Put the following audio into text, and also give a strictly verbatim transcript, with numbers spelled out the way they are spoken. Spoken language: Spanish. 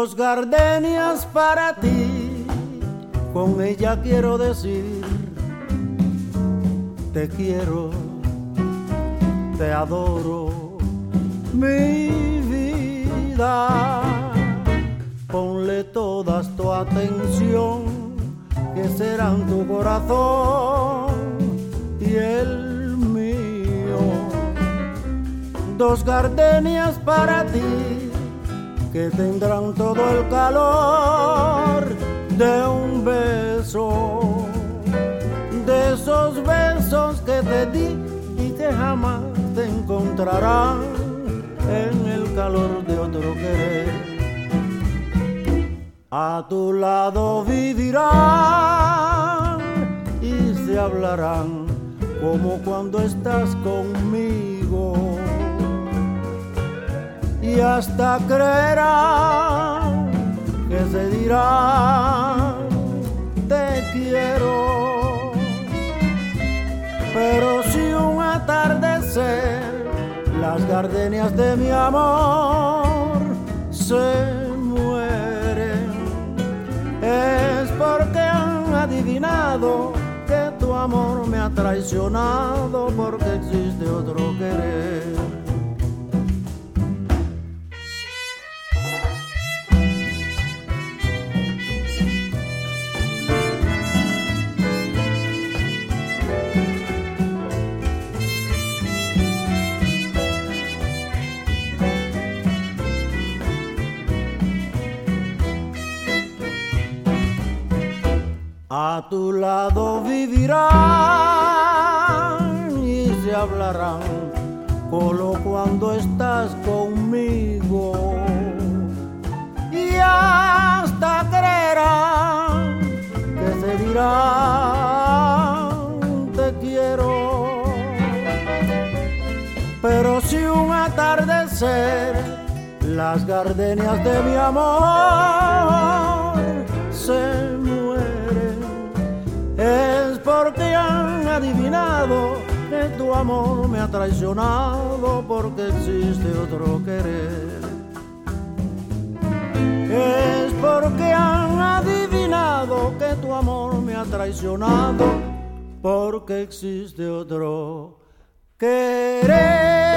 Dos gardenias para ti, con ella quiero decir, te quiero, te adoro, mi vida. Ponle toda tu atención, que serán tu corazón y el mío. Dos gardenias para ti, que tendrán todo el calor de un beso, de esos besos que te di y que jamás te encontrarán en el calor de otro querer. A tu lado vivirán y se hablarán como cuando estás conmigo, y hasta creerán que se dirán te quiero. Pero si un atardecer las gardenias de mi amor se mueren, es porque han adivinado que tu amor me ha traicionado, porque existe otro querer. A tu lado vivirán y se hablarán como cuando estás conmigo, y hasta creerán que se dirán te quiero. Pero si un atardecer las gardenias de mi amor se es porque han adivinado que tu amor me ha traicionado, porque existe otro querer. Es porque han adivinado que tu amor me ha traicionado, porque existe otro querer.